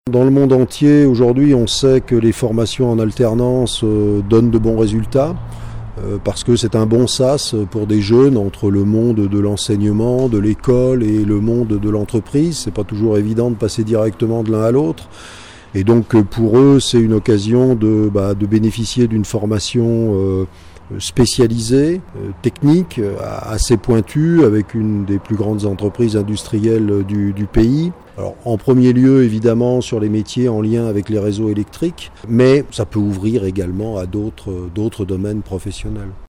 Dans le monde entier, aujourd'hui, on sait que les formations en alternance donnent de bons résultats parce que c'est un bon sas pour des jeunes entre le monde de l'enseignement, de l'école et le monde de l'entreprise. C'est pas toujours évident de passer directement de l'un à l'autre. Et donc pour eux, c'est une occasion de bénéficier d'une formation spécialisée, technique, assez pointue, avec une des plus grandes entreprises industrielles du pays. Alors, en premier lieu, évidemment, sur les métiers en lien avec les réseaux électriques, mais ça peut ouvrir également à d'autres domaines professionnels.